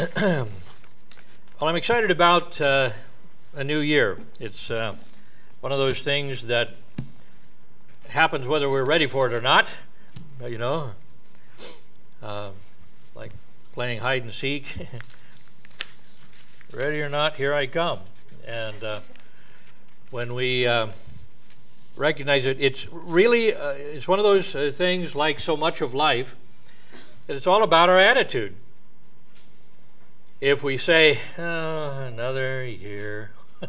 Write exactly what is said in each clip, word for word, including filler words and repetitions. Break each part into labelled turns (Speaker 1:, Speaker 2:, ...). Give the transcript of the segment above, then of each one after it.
Speaker 1: Well, I'm excited about uh, a new year. It's uh, one of those things that happens whether we're ready for it or not, you know, uh, like playing hide and seek. Ready or not, here I come. And uh, when we uh, recognize it, it's really, uh, it's one of those uh, things like so much of life, that it's all about our attitude. If we say, oh, another year,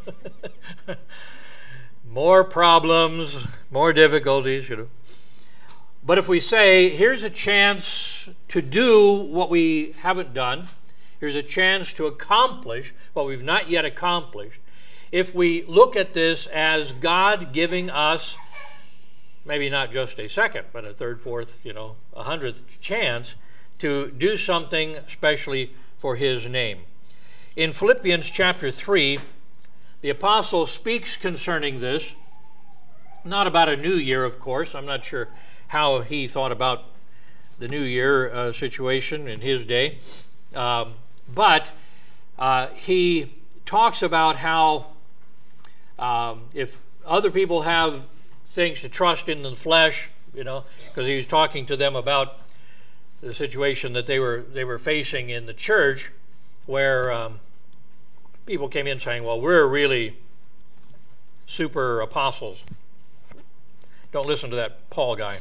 Speaker 1: more problems, more difficulties, you know. But if we say, here's a chance to do what we haven't done, here's a chance to accomplish what we've not yet accomplished, if we look at this as God giving us, maybe not just a second, but a third, fourth, you know, a hundredth chance to do something especially for his name. In Philippians chapter three, the apostle speaks concerning this, not about a new year, of course. I'm not sure how he thought about the new year uh, situation in his day, um, but uh, he talks about how um, if other people have things to trust in the flesh, you know, because he was talking to them about the situation that they were they were facing in the church, where um, people came in saying, well, we're really super apostles. Don't listen to that Paul guy.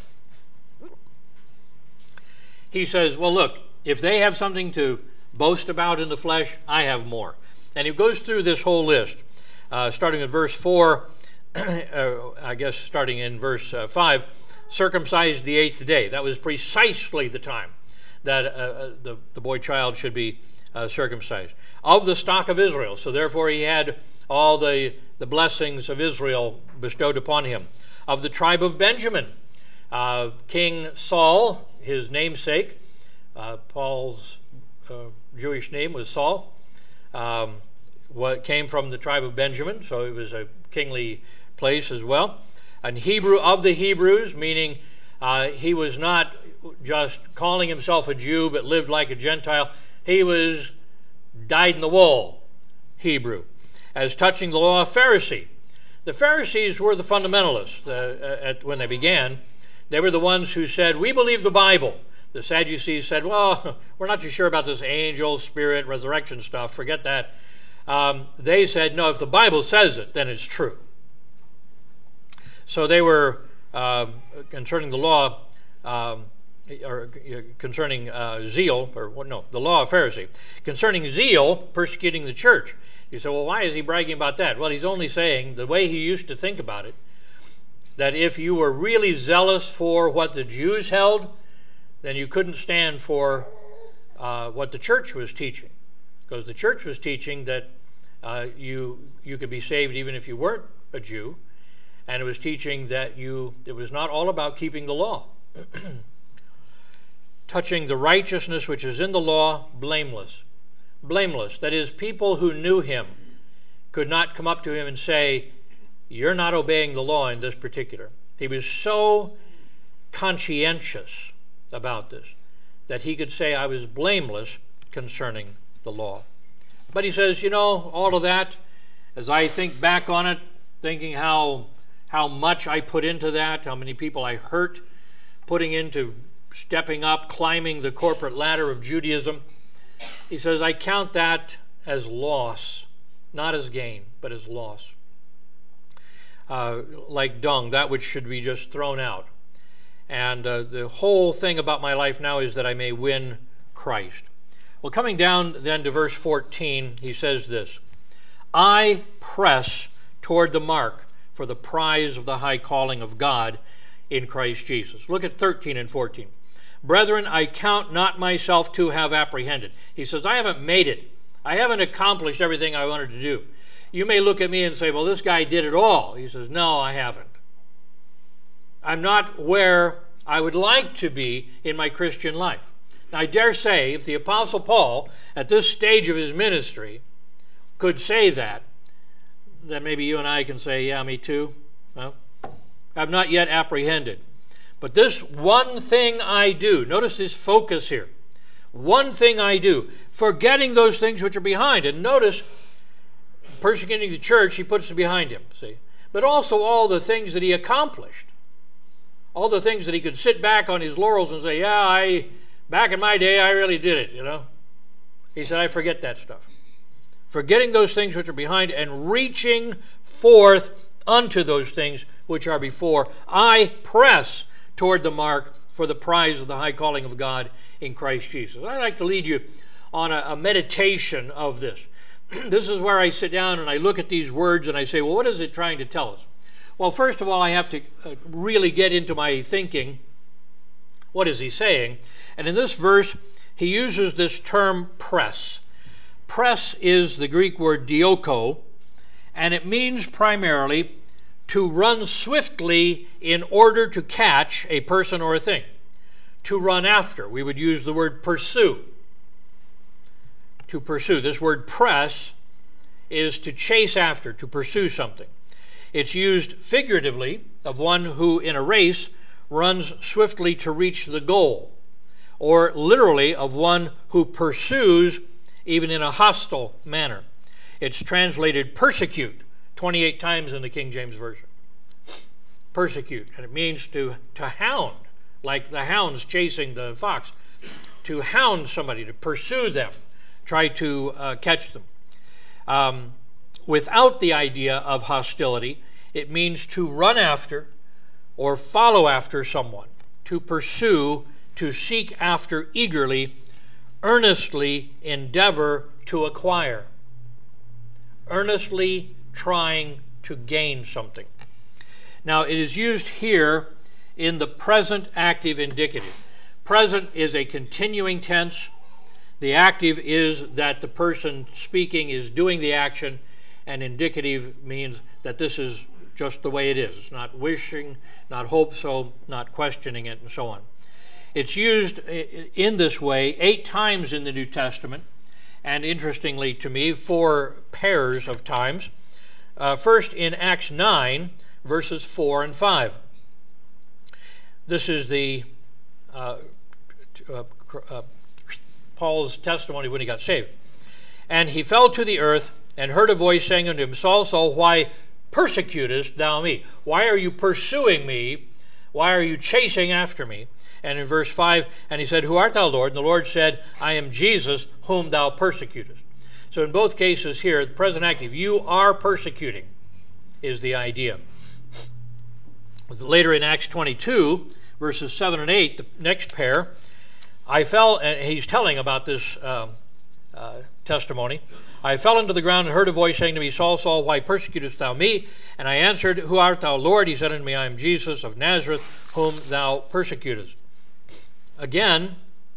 Speaker 1: He says, well, look, if they have something to boast about in the flesh, I have more. And he goes through this whole list, uh, starting at verse four, uh, I guess starting in verse uh, five, circumcised the eighth day. That was precisely the time that uh, the, the boy child should be uh, circumcised. Of the stock of Israel, so therefore he had all the, the blessings of Israel bestowed upon him. Of the tribe of Benjamin, uh, King Saul, his namesake, uh, Paul's uh, Jewish name was Saul, um, what came from the tribe of Benjamin, so it was a kingly place as well. And Hebrew of the Hebrews, meaning uh, he was not just calling himself a Jew but lived like a Gentile. He was dyed-in-the-wool Hebrew. As touching the law, Pharisee. The Pharisees were the fundamentalists uh, at, when they began. They were the ones who said, we believe the Bible. The Sadducees said, well, we're not too sure about this angel, spirit, resurrection stuff. Forget that. Um, they said, no, if the Bible says it, then it's true. So they were, um, concerning the law, um, or concerning uh, zeal, or no, the law of Pharisee. Concerning zeal, persecuting the church. You say, well, why is he bragging about that? Well, he's only saying, the way he used to think about it, that if you were really zealous for what the Jews held, then you couldn't stand for uh, what the church was teaching. Because the church was teaching that uh, you you could be saved even if you weren't a Jew. And it was teaching that you it was not all about keeping the law. Touching the righteousness which is in the law, blameless. Blameless. That is, people who knew him could not come up to him and say, you're not obeying the law in this particular. He was so conscientious about this that he could say, I was blameless concerning the law. But he says, you know, all of that, as I think back on it, thinking how how much I put into that, how many people I hurt, putting into stepping up, climbing the corporate ladder of Judaism, he says, I count that as loss, not as gain, but as loss. Uh, like dung, that which should be just thrown out. And uh, the whole thing about my life now is that I may win Christ. Well, coming down then to verse fourteen, he says this, I press toward the mark for the prize of the high calling of God in Christ Jesus. Look at thirteen and fourteen. Brethren, I count not myself to have apprehended. He says, I haven't made it. I haven't accomplished everything I wanted to do. You may look at me and say, well, this guy did it all. He says, no, I haven't. I'm not where I would like to be in my Christian life. Now, I dare say, if the Apostle Paul, at this stage of his ministry, could say that, then maybe you and I can say, yeah, me too. Well, I've not yet apprehended. But this one thing I do, notice this focus here. One thing I do, forgetting those things which are behind. And notice, persecuting the church, he puts it behind him, see. But also all the things that he accomplished. All the things that he could sit back on his laurels and say, yeah, I, back in my day, I really did it, you know. He said, I forget that stuff. Forgetting those things which are behind and reaching forth unto those things which are before, I press toward the mark for the prize of the high calling of God in Christ Jesus. I'd like to lead you on a, a meditation of this. This is where I sit down and I look at these words and I say, well, what is it trying to tell us? Well, first of all, I have to uh, really get into my thinking. What is he saying? And in this verse, he uses this term press. Press is the Greek word dioko, and it means primarily to run swiftly in order to catch a person or a thing. To run after. We would use the word pursue. To pursue. This word press is to chase after, to pursue something. It's used figuratively of one who in a race runs swiftly to reach the goal, or literally of one who pursues even in a hostile manner. It's translated persecute twenty-eight times in the King James Version. Persecute, and it means to, to hound, like the hounds chasing the fox. To hound somebody, to pursue them, try to uh, catch them. Um, without the idea of hostility, it means to run after or follow after someone, to pursue, to seek after eagerly, earnestly endeavor to acquire, earnestly trying to gain something. Now, it is used here in the present active indicative. Present is a continuing tense. The active is that the person speaking is doing the action, and indicative means that this is just the way it is. It's not wishing, not hope so, not questioning it, and so on. It's used in this way eight times in the New Testament, and interestingly to me, four pairs of times. Uh, first in Acts nine, verses four and five. This is the uh, uh, uh, Paul's testimony when he got saved. And he fell to the earth and heard a voice saying unto him, Saul, Saul, why persecutest thou me? Why are you pursuing me? Why are you chasing after me? And in verse five, and he said, Who art thou, Lord? And the Lord said, I am Jesus, whom thou persecutest. So in both cases here, the present active, you are persecuting, is the idea. Later in Acts twenty-two, verses seven and eight, the next pair, I fell, and he's telling about this uh, uh, testimony. I fell into the ground and heard a voice saying to me, Saul, Saul, why persecutest thou me? And I answered, Who art thou, Lord? He said unto me, I am Jesus of Nazareth, whom thou persecutest. Again,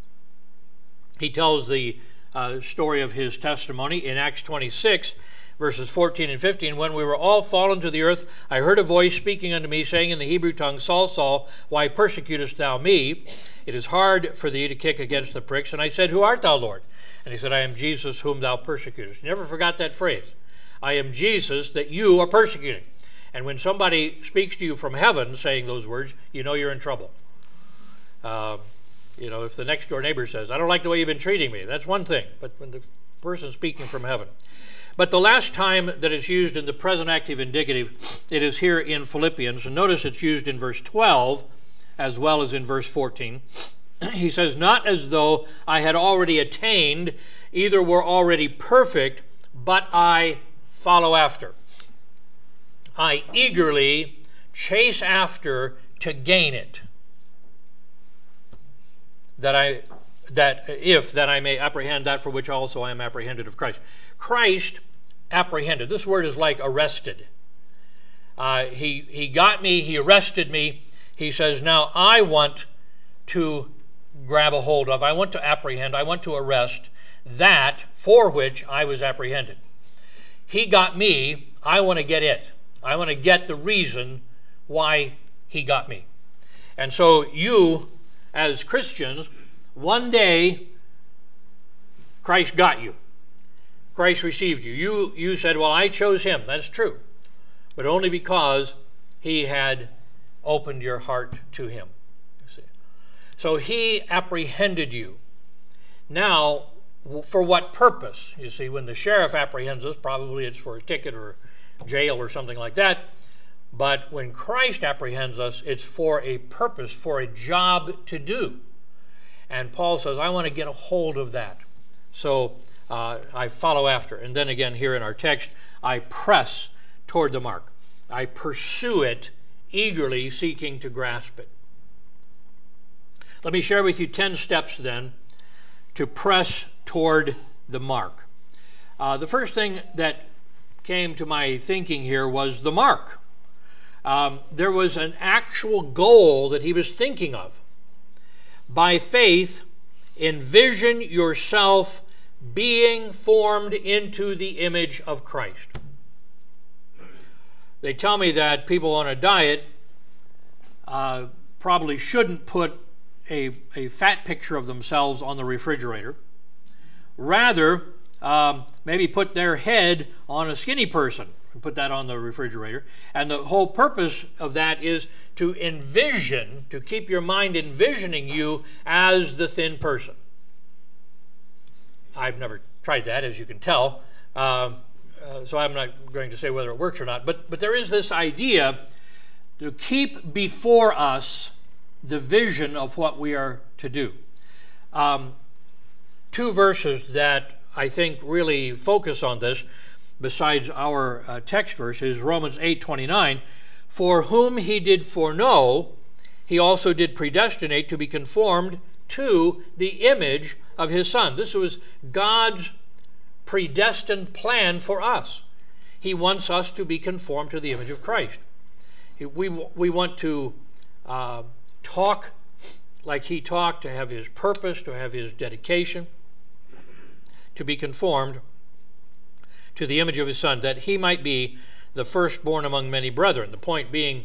Speaker 1: he tells the uh, story of his testimony in Acts twenty-six, verses fourteen and fifteen. When we were all fallen to the earth, I heard a voice speaking unto me, saying in the Hebrew tongue, Saul, Saul, why persecutest thou me? It is hard for thee to kick against the pricks. And I said, Who art thou, Lord? And he said, I am Jesus, whom thou persecutest. Never forgot that phrase. I am Jesus that you are persecuting. And when somebody speaks to you from heaven saying those words, you know you're in trouble. Uh, you know, if the next door neighbor says, I don't like the way you've been treating me, that's one thing. But when the person speaking from heaven. But the last time that it's used in the present active indicative, it is here in Philippians. And notice it's used in verse twelve as well as in verse fourteen. He says, Not as though I had already attained, either were already perfect, but I follow after. I eagerly chase after to gain it. That I, that if that I may apprehend that for which also I am apprehended of Christ. Christ apprehended. This word is like arrested. Uh, he he got me. He arrested me. He says, now I want to grab a hold of. I want to apprehend. I want to arrest that for which I was apprehended. He got me. I want to get it. I want to get the reason why he got me. And so you, as Christians, one day Christ got you. Christ received you. You you said, well, I chose him. That's true. But only because he had opened your heart to him. You see. So he apprehended you. Now, for what purpose? You see, when the sheriff apprehends us, probably it's for a ticket or jail or something like that. But when Christ apprehends us, it's for a purpose, for a job to do. And Paul says, I want to get a hold of that. So uh, I follow after. And then again, here in our text, I press toward the mark. I pursue it, eagerly seeking to grasp it. Let me share with you ten steps then to press toward the mark. Uh, the first thing that came to my thinking here was the mark. Um, there was an actual goal that he was thinking of. By faith, envision yourself being formed into the image of Christ. They tell me that people on a diet uh, probably shouldn't put a, a fat picture of themselves on the refrigerator. Rather, um, maybe put their head on a skinny person and put that on the refrigerator. And the whole purpose of that is to envision, to keep your mind envisioning you as the thin person. I've never tried that, as you can tell, uh, uh, so I'm not going to say whether it works or not. But, but there is this idea to keep before us the vision of what we are to do. Um, two verses that I think really focus on this, besides our uh, text verse, is Romans eight twenty-nine. For whom he did foreknow, he also did predestinate to be conformed to the image of his Son. This was God's predestined plan for us. He wants us to be conformed to the image of Christ. We, we want to uh, talk like he talked, to have his purpose, to have his dedication, to be conformed to the image of his Son, that he might be the firstborn among many brethren. The point being,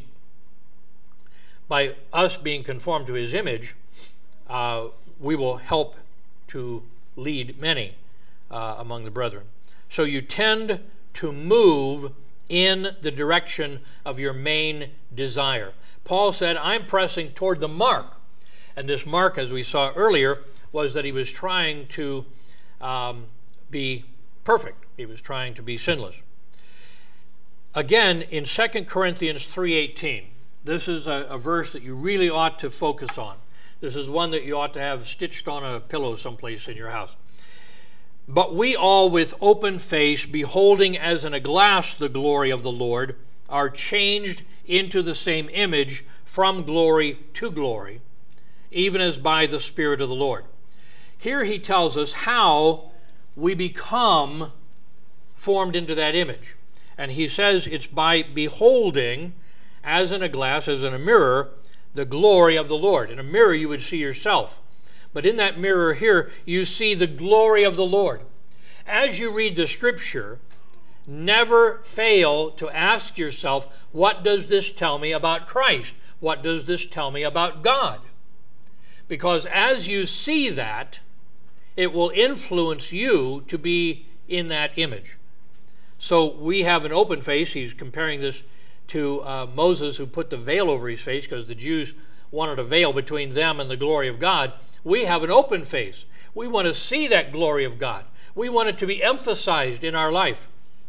Speaker 1: by us being conformed to his image, uh, we will help to lead many uh, among the brethren. So you tend to move in the direction of your main desire. Paul said, I'm pressing toward the mark. And this mark, as we saw earlier, was that he was trying to um, be perfect. He was trying to be sinless. Again, in Second Corinthians three eighteen, this is a, a verse that you really ought to focus on. This is one that you ought to have stitched on a pillow someplace in your house. But we all with open face, beholding as in a glass the glory of the Lord, are changed into the same image from glory to glory, even as by the Spirit of the Lord. Here he tells us how we become formed into that image. And he says it's by beholding, as in a glass, as in a mirror, the glory of the Lord. In a mirror you would see yourself. But in that mirror here, you see the glory of the Lord. As you read the Scripture, never fail to ask yourself, what does this tell me about Christ? What does this tell me about God? Because as you see that, it will influence you to be in that image. So we have an open face. He's comparing this to uh, Moses, who put the veil over his face because the Jews wanted a veil between them and the glory of God. We have an open face. We want to see that glory of God. We want it to be emphasized in our life.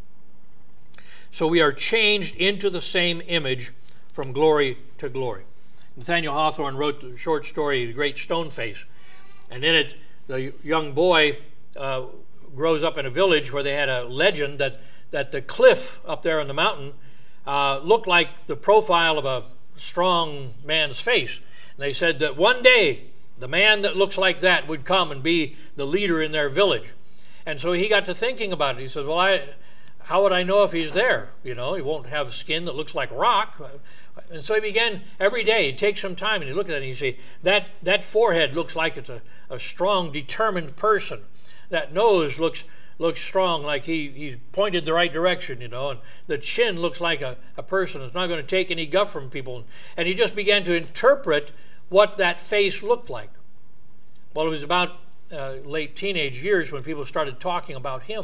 Speaker 1: So we are changed into the same image from glory to glory. Nathaniel Hawthorne wrote the short story, The Great Stone Face. And in it, the young boy uh, grows up in a village where they had a legend that, that the cliff up there on the mountain uh, looked like the profile of a strong man's face. And they said that one day, the man that looks like that would come and be the leader in their village. And so he got to thinking about it. He said, well, I, how would I know if he's there? You know, he won't have skin that looks like rock. And so he began every day, he'd take some time and he'd look at it and he'd say, that, that forehead looks like it's a, a strong, determined person. That nose looks looks strong, like he, he's pointed the right direction, you know. And the chin looks like a, a person that's not going to take any guff from people. And he just began to interpret what that face looked like. Well, it was about uh, late teenage years when people started talking about him.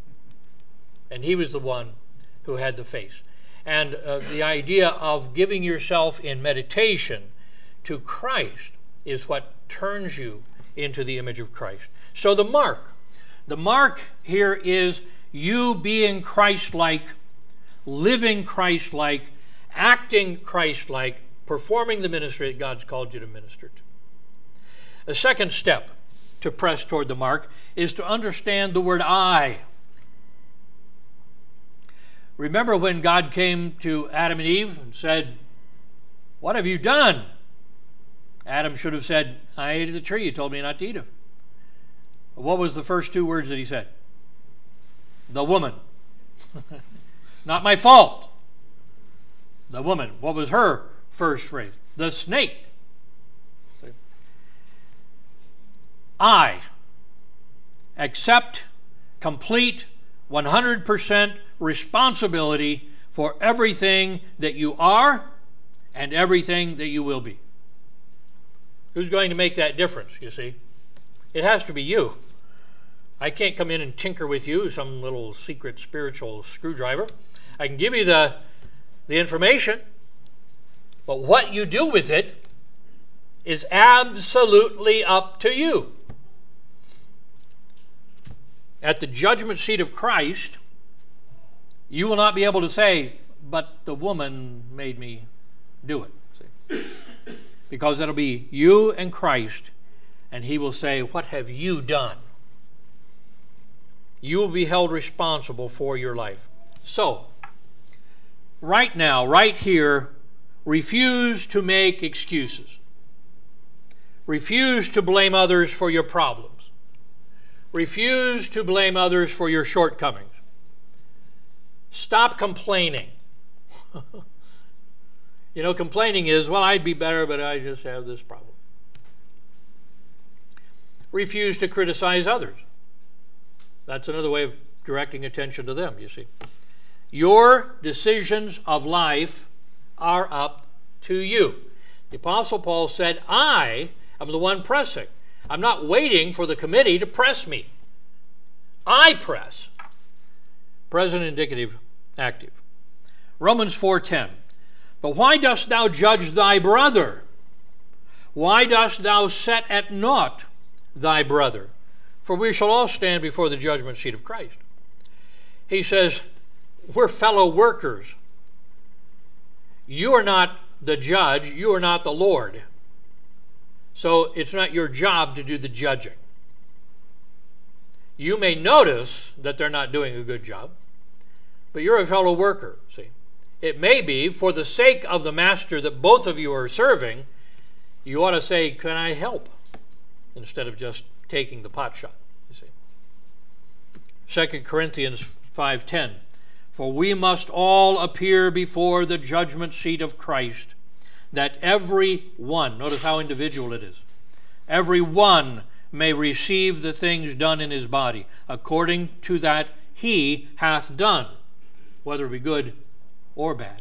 Speaker 1: And he was the one who had the face. And uh, the idea of giving yourself in meditation to Christ is what turns you into the image of Christ. So the mark. The mark here is you being Christ-like, living Christ-like, acting Christ-like, performing the ministry that God's called you to minister to. The second step to press toward the mark is to understand the word I. Remember when God came to Adam and Eve and said, "What have you done?" Adam should have said, "I ate of the tree you told me not to eat of." What was the first two words that he said? The woman. Not my fault. The woman. What was her first phrase? The snake. See? I accept complete one hundred percent responsibility for everything that you are and everything that you will be. Who's going to make that difference, you see? It has to be you. I can't come in and tinker with you, some little secret spiritual screwdriver. I can give you the, the information, but what you do with it is absolutely up to you. At the judgment seat of Christ, you will not be able to say, "But the woman made me do it." See? Because it'll be you and Christ, and he will say, "What have you done?" You will be held responsible for your life. So, right now, right here, refuse to make excuses. Refuse to blame others for your problems. Refuse to blame others for your shortcomings. Stop complaining. You know, complaining is, "Well, I'd be better, but I just have this problem." Refuse to criticize others. That's another way of directing attention to them, you see. Your decisions of life are up to you. The Apostle Paul said, "I am the one pressing. I'm not waiting for the committee to press me. I press." Present indicative active. Romans four ten. "But why dost thou judge thy brother? Why dost thou set at naught thy brother? For we shall all stand before the judgment seat of Christ." He says, we're fellow workers. You are not the judge. You are not the Lord. So it's not your job to do the judging. You may notice that they're not doing a good job, but you're a fellow worker, see. It may be for the sake of the master that both of you are serving, you ought to say, "Can I help?" instead of just taking the pot shot, you see. Second Corinthians five ten. "For we must all appear before the judgment seat of Christ, that every one," notice how individual it is, "every one may receive the things done in his body, according to that he hath done, whether it be good or bad."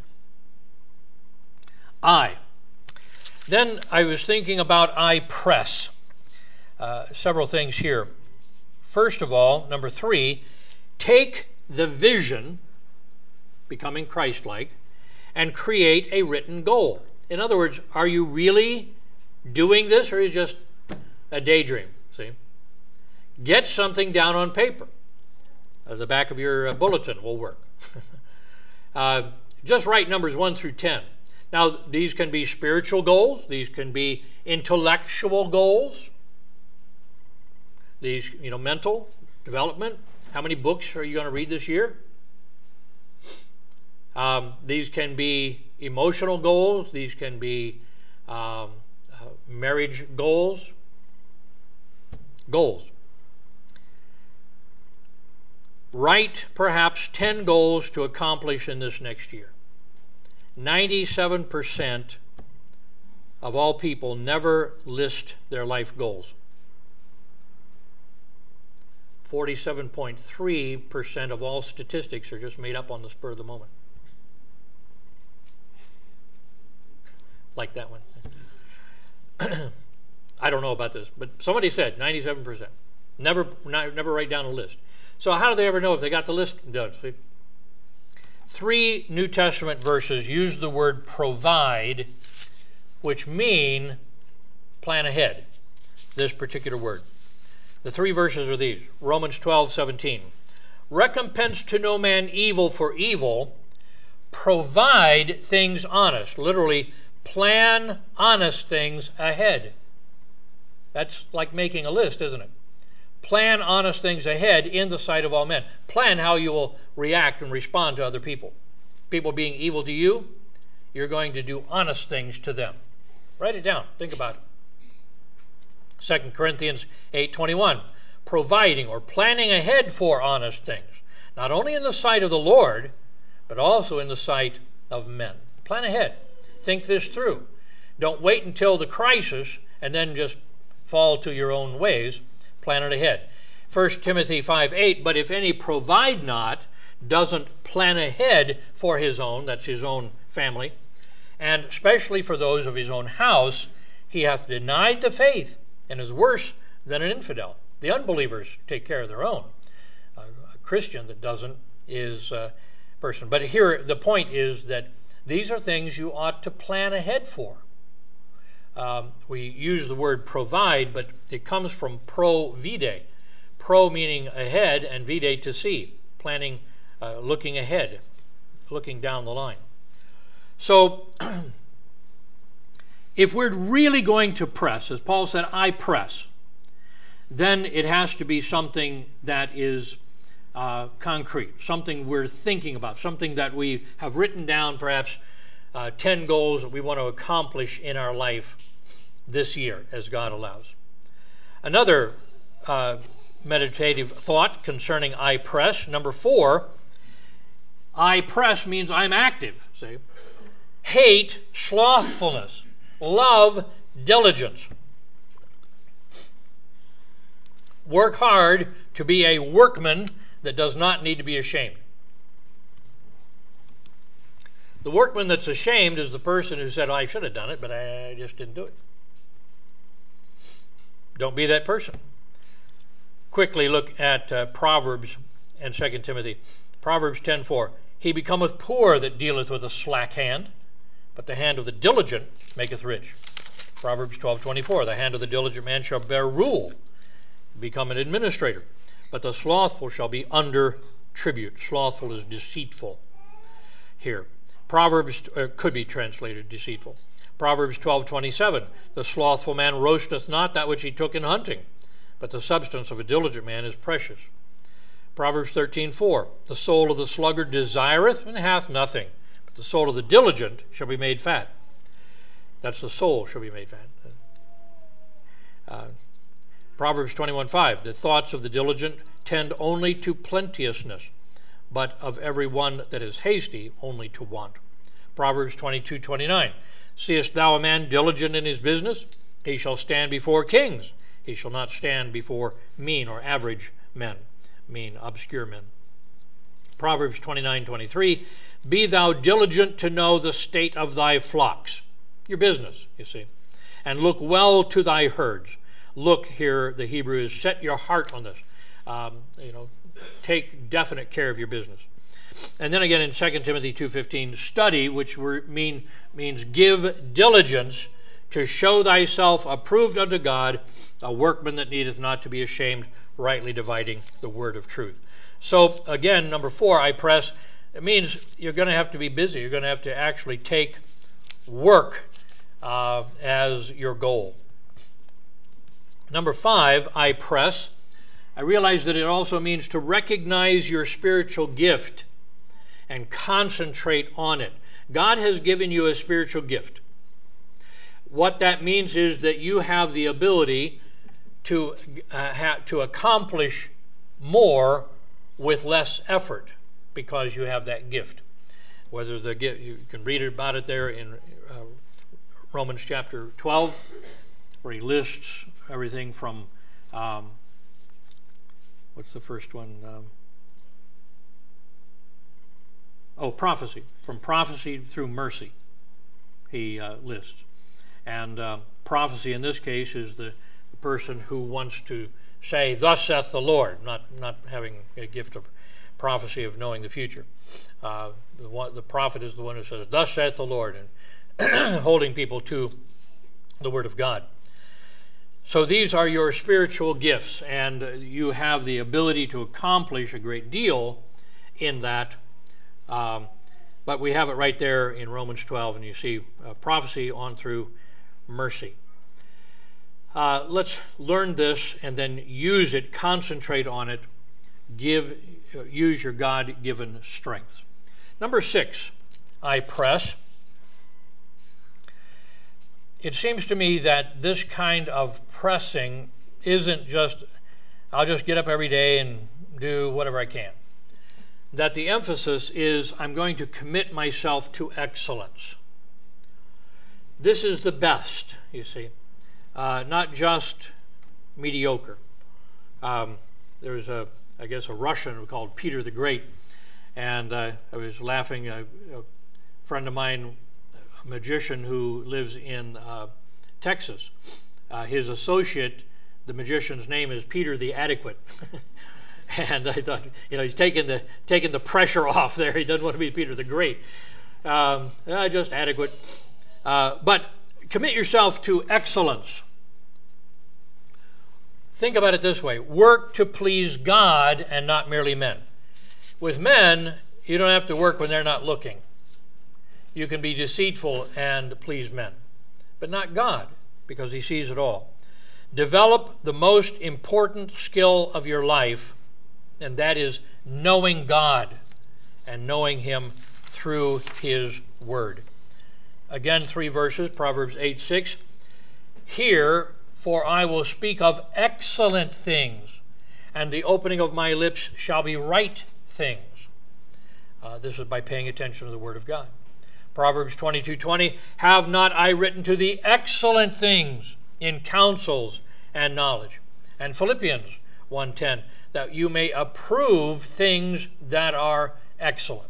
Speaker 1: I. Then I was thinking about I press. Uh, several things here. First of all, number three, take the vision, becoming Christ-like, and create a written goal. In other words, are you really doing this, or are you just a daydream? See? Get something down on paper. Uh, the back of your uh, bulletin will work. uh, just write numbers one through ten. Now, these can be spiritual goals. These can be intellectual goals. These, you know, mental development. How many books are you going to read this year? Um, these can be emotional goals. These can be um, uh, marriage goals. Goals. Write perhaps ten goals to accomplish in this next year. ninety-seven percent of all people never list their life goals. forty-seven point three percent of all statistics are just made up on the spur of the moment. Like that one. I don't know about this, but somebody said ninety-seven percent. Never, never write down a list. So how do they ever know if they got the list done? See? Three New Testament verses use the word provide, which mean plan ahead, this particular word. The three verses are these. Romans twelve seventeen. Recompense to no man evil for evil. Provide things honest. Literally, plan honest things ahead. That's like making a list, isn't it? Plan honest things ahead in the sight of all men. Plan how you will react and respond to other people. People being evil to you, you're going to do honest things to them. Write it down. Think about it. Second Corinthians eight twenty-one. Providing or planning ahead for honest things. Not only in the sight of the Lord, but also in the sight of men. Plan ahead. Think this through. Don't wait until the crisis and then just fall to your own ways. Plan it ahead. First Timothy five eight, but if any provide not, doesn't plan ahead for his own, that's his own family, and especially for those of his own house, he hath denied the faith and is worse than an infidel. The unbelievers take care of their own. A, a Christian that doesn't is a person. But here the point is that these are things you ought to plan ahead for. Um, we use the word provide, but it comes from pro vide. Pro meaning ahead and vide to see. Planning, uh, looking ahead, looking down the line. So, if we're really going to press, as Paul said, I press, then it has to be something that is uh, concrete, something we're thinking about, something that we have written down, perhaps uh, ten goals that we want to accomplish in our life this year, as God allows. Another uh, meditative thought concerning I press, number four, I press means I'm active, see? Hate slothfulness. Love diligence. Work hard to be a workman that does not need to be ashamed. The workman that's ashamed is the person who said, oh, I should have done it, but I just didn't do it. Don't be that person. Quickly look at uh, Proverbs and Second Timothy. Proverbs ten four. He becometh poor that dealeth with a slack hand, but the hand of the diligent maketh rich. Proverbs twelve twenty-four. The hand of the diligent man shall bear rule, become an administrator, but the slothful shall be under tribute. Slothful is deceitful here. Proverbs uh, could be translated deceitful. Proverbs twelve twenty-seven. The slothful man roasteth not that which he took in hunting, but the substance of a diligent man is precious. Proverbs thirteen four. The soul of the sluggard desireth and hath nothing, but the soul of the diligent shall be made fat. That's the soul shall be made fat. Uh, Proverbs twenty-one five. The thoughts of the diligent tend only to plenteousness, but of every one that is hasty only to want. Proverbs twenty-two twenty-nine. Seest thou a man diligent in his business? He shall stand before kings. He shall not stand before mean or average men, mean, obscure men. Proverbs twenty-nine twenty-three. Be thou diligent to know the state of thy flocks. Your business, you see. And look well to thy herds. Look here, the Hebrew is set your heart on this. Um, you know, take definite care of your business. And then again in Second Timothy two fifteen, study, which mean, means give diligence to show thyself approved unto God, a workman that needeth not to be ashamed, rightly dividing the word of truth. So again, number four, I press, it means you're going to have to be busy. You're going to have to actually take work uh, as your goal. Number five, I press. I realize that it also means to recognize your spiritual gift and concentrate on it. God has given you a spiritual gift. What that means is that you have the ability to, uh, ha- to accomplish more with less effort because you have that gift. Whether the gift, you can read about it there in uh, Romans chapter twelve, where he lists everything from, um, what's the first one? Um, oh, prophecy. From prophecy through mercy, he uh, lists. And uh, prophecy in this case is the, the person who wants to say, thus saith the Lord, not, not having a gift of prophecy of knowing the future. Uh, the, one, the prophet is the one who says, thus saith the Lord, and holding people to the word of God. So these are your spiritual gifts, and you have the ability to accomplish a great deal in that. Um, but we have it right there in Romans twelve, and you see uh, prophecy on through mercy. Uh, let's learn this and then use it, concentrate on it, give, uh, use your God-given strength. Number six, I press. It seems to me that this kind of pressing isn't just, I'll just get up every day and do whatever I can. That the emphasis is, I'm going to commit myself to excellence. This is the best, you see, uh, not just mediocre. Um, there's a, I guess, a Russian called Peter the Great, and uh, I was laughing. A, a friend of mine, a magician who lives in uh, Texas, uh, his associate, the magician's name is Peter the Adequate. And I thought, you know, he's taking the taking the pressure off there. He doesn't want to be Peter the Great. Um, uh, just adequate. Uh, but commit yourself to excellence. Think about it this way. Work to please God and not merely men. With men, you don't have to work when they're not looking. You can be deceitful and please men, but not God, because he sees it all. Develop the most important skill of your life, and that is knowing God and knowing him through his word. Again, three verses, Proverbs eight six. Hear, for I will speak of excellent things, and the opening of my lips shall be right things. Uh, this is by paying attention to the word of God. Proverbs twenty-two twenty, have not I written to thee excellent things in counsels and knowledge? And Philippians one ten, that you may approve things that are excellent,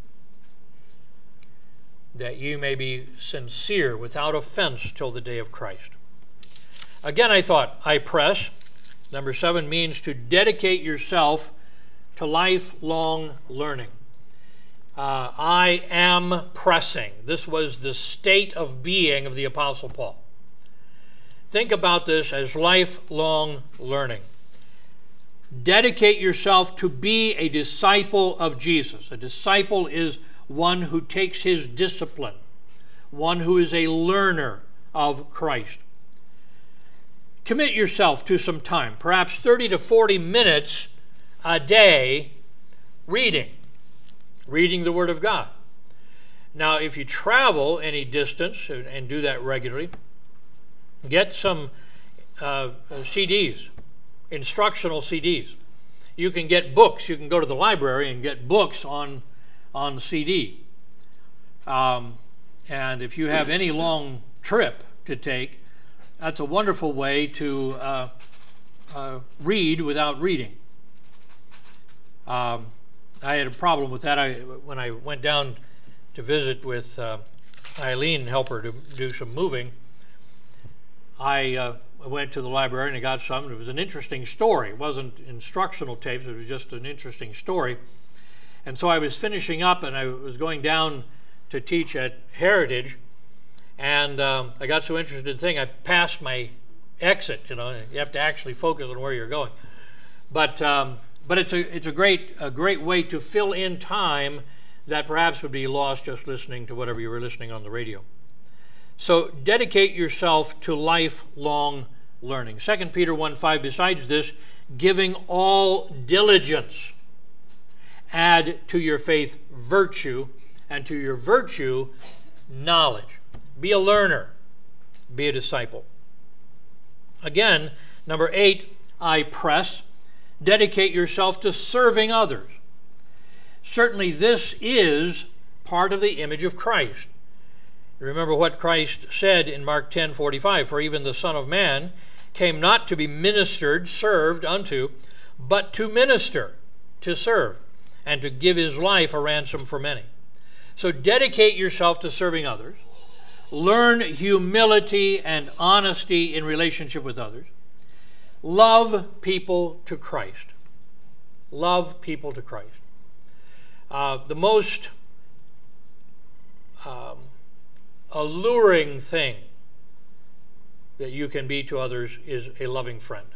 Speaker 1: that you may be sincere without offense till the day of Christ. Again, I thought, I press. Number seven means to dedicate yourself to lifelong learning. Uh, I am pressing. This was the state of being of the Apostle Paul. Think about this as lifelong learning. Dedicate yourself to be a disciple of Jesus. A disciple is one who takes his discipline, one who is a learner of Christ. Commit yourself to some time, perhaps thirty to forty minutes a day, reading. Reading the Word of God. Now, if you travel any distance and do that regularly, get some uh, C Ds, instructional C Ds. You can get books. You can go to the library and get books on, on C D. Um, and if you have any long trip to take, that's a wonderful way to uh, uh, read without reading. Um, I had a problem with that. I, when I went down to visit with uh, Eileen and help her to do some moving, I uh, went to the library and I got some. It was an interesting story. It wasn't instructional tapes. It was just an interesting story. And so I was finishing up and I was going down to teach at Heritage, and um, I got so interested in the thing, I passed my exit. You know, you have to actually focus on where you're going. But um, But it's a it's a great a great way to fill in time that perhaps would be lost just listening to whatever you were listening on the radio. So dedicate yourself to lifelong learning. Second Peter one five, besides this, giving all diligence, add to your faith virtue, and to your virtue knowledge. Be a learner. Be a disciple. Again, number eight, I press. Dedicate yourself to serving others. Certainly this is part of the image of Christ. Remember what Christ said in Mark ten forty-five, for even the Son of Man came not to be ministered, served unto, but to minister, to serve, and to give his life a ransom for many. So dedicate yourself to serving others. Learn humility and honesty in relationship with others. Love people to Christ. Love people to Christ. Uh, the most um, alluring thing that you can be to others is a loving friend.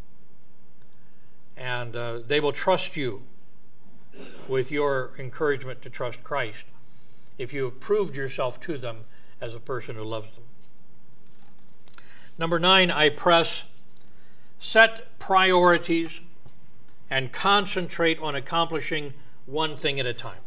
Speaker 1: And uh, they will trust you with your encouragement to trust Christ if you have proved yourself to them as a person who loves them. Number nine, I press, set priorities and concentrate on accomplishing one thing at a time.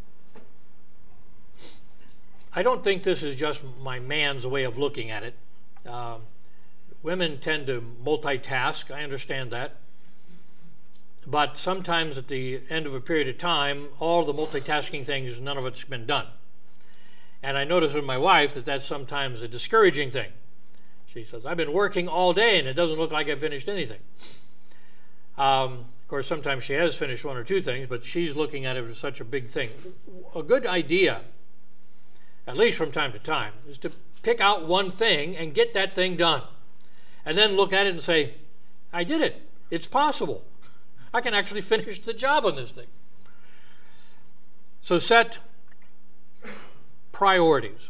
Speaker 1: I don't think this is just my man's way of looking at it. Um, women tend to multitask, I understand that. But sometimes at the end of a period of time, all the multitasking things, none of it's been done. And I notice with my wife that that's sometimes a discouraging thing. She says, I've been working all day and it doesn't look like I've finished anything. Um, of course, sometimes she has finished one or two things, but she's looking at it as such a big thing. A good idea, at least from time to time, is to pick out one thing and get that thing done. And then look at it and say, I did it. It's possible. I can actually finish the job on this thing. So set priorities.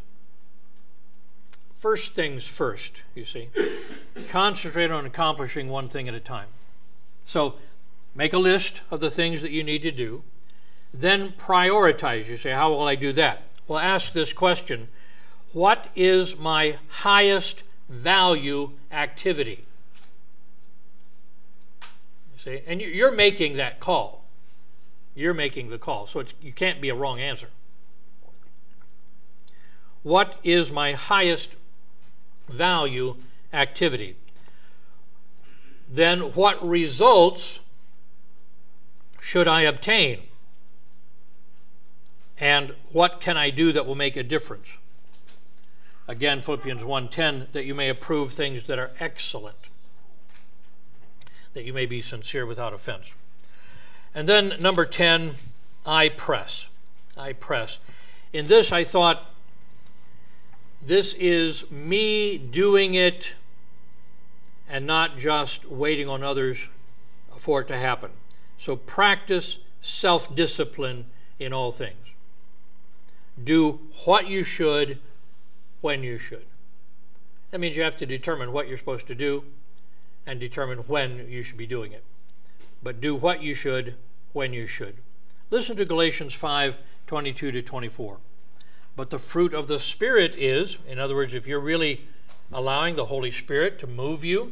Speaker 1: First things first, you see. Concentrate on accomplishing one thing at a time. So make a list of the things that you need to do. Then prioritize. You say, how will I do that? Well, ask this question. What is my highest value activity? You see, and you're making that call. You're making the call. So it's, you can't be a wrong answer. What is my highest value activity? Then what results should I obtain? And what can I do that will make a difference? Again, Philippians one ten, that you may approve things that are excellent, that you may be sincere without offense. And then number ten, I press. I press. In this, I thought, this is me doing it and not just waiting on others for it to happen. So practice self-discipline in all things. Do what you should when you should. That means you have to determine what you're supposed to do and determine when you should be doing it. But do what you should when you should. Listen to Galatians five twenty-two to twenty-four. But the fruit of the Spirit is, in other words, if you're really allowing the Holy Spirit to move you,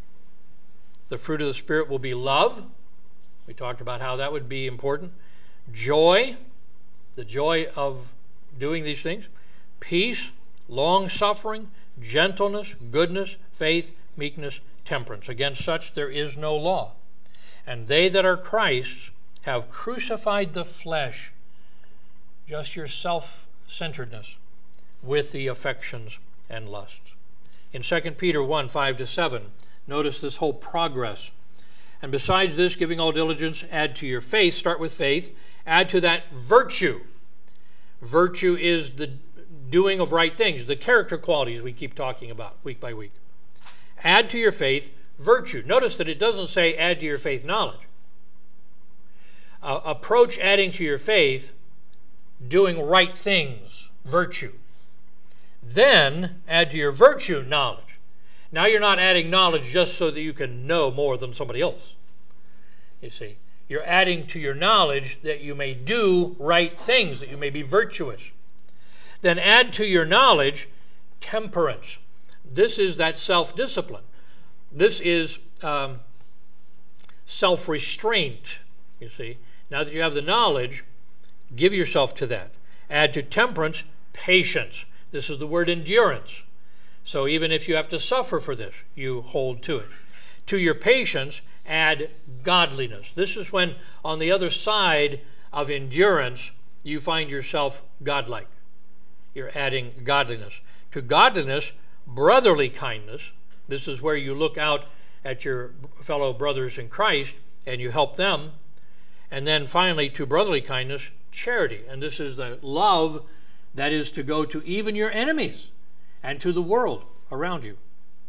Speaker 1: the fruit of the Spirit will be love. We talked about how that would be important. Joy, the joy of doing these things. Peace, long-suffering, gentleness, goodness, faith, meekness, temperance. Against such there is no law. And they that are Christ's have crucified the flesh, just your self-centeredness, with the affections and lusts. In Second Peter one, five to seven, notice this whole progress. And besides this, giving all diligence, add to your faith, start with faith, add to that virtue. Virtue is the doing of right things, the character qualities we keep talking about week by week. Add to your faith virtue. Notice that it doesn't say add to your faith knowledge. Uh, approach adding to your faith doing right things, virtue. Then add to your virtue knowledge. Now you're not adding knowledge just so that you can know more than somebody else. You see, you're adding to your knowledge that you may do right things, that you may be virtuous. Then add to your knowledge temperance. This is that self-discipline. This is um, self-restraint, you see. Now that you have the knowledge, give yourself to that. Add to temperance patience. This is the word endurance. So even if you have to suffer for this, you hold to it. To your patience, add godliness. This is when on the other side of endurance, you find yourself godlike. You're adding godliness. To godliness, brotherly kindness. This is where you look out at your fellow brothers in Christ and you help them. And then finally, to brotherly kindness, charity. And this is the love that is to go to even your enemies and to the world around you.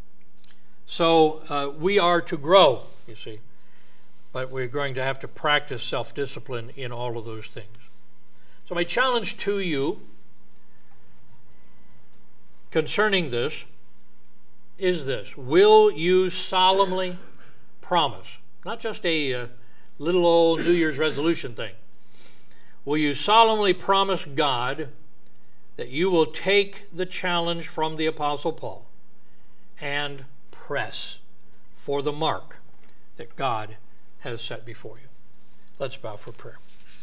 Speaker 1: So uh, we are to grow, you see. But we're going to have to practice self-discipline in all of those things. So my challenge to you concerning this is this: will you solemnly promise, not just a uh, little old New Year's resolution thing, will you solemnly promise God that you will take the challenge from the Apostle Paul and press for the mark that God has set before you? Let's bow for prayer.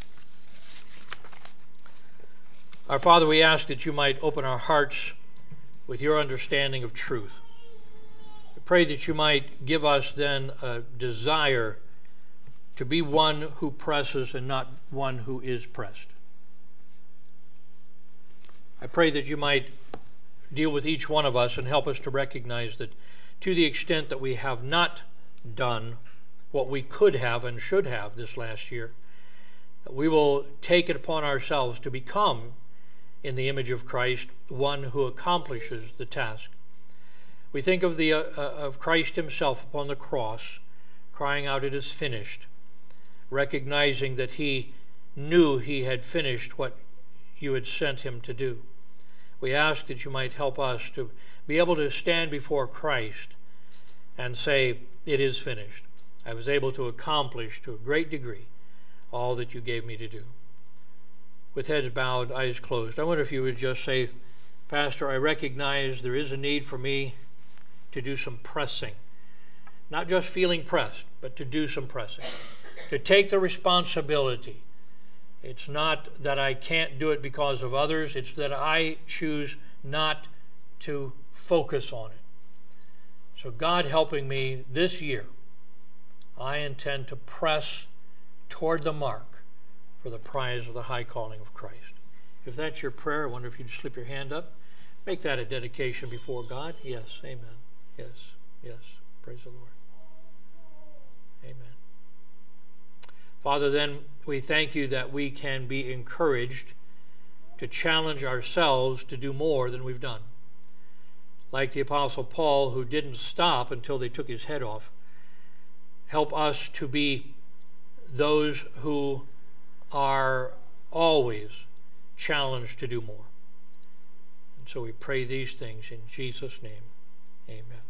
Speaker 1: Our Father, we ask that you might open our hearts with your understanding of truth. I pray that you might give us then a desire to be one who presses and not one who is pressed. I pray that you might deal with each one of us and help us to recognize that to the extent that we have not done what we could have and should have this last year, that we will take it upon ourselves to become, in the image of Christ, one who accomplishes the task. We think of the uh, of Christ himself upon the cross, crying out, "It is finished," recognizing that he knew he had finished what you had sent him to do. We ask that you might help us to be able to stand before Christ and say, "It is finished. I was able to accomplish to a great degree all that you gave me to do." With heads bowed, eyes closed, I wonder if you would just say, "Pastor, I recognize there is a need for me to do some pressing." Not just feeling pressed, but to do some pressing. To take the responsibility. It's not that I can't do it because of others. It's that I choose not to focus on it. So God helping me this year, I intend to press toward the mark for the prize of the high calling of Christ. If that's your prayer, I wonder if you'd slip your hand up. Make that a dedication before God. Yes, amen. Yes, yes. Praise the Lord. Amen. Father, then we thank you that we can be encouraged to challenge ourselves to do more than we've done. Like the Apostle Paul, who didn't stop until they took his head off. Help us to be those who are always challenged to do more. And so we pray these things in Jesus' name. Amen.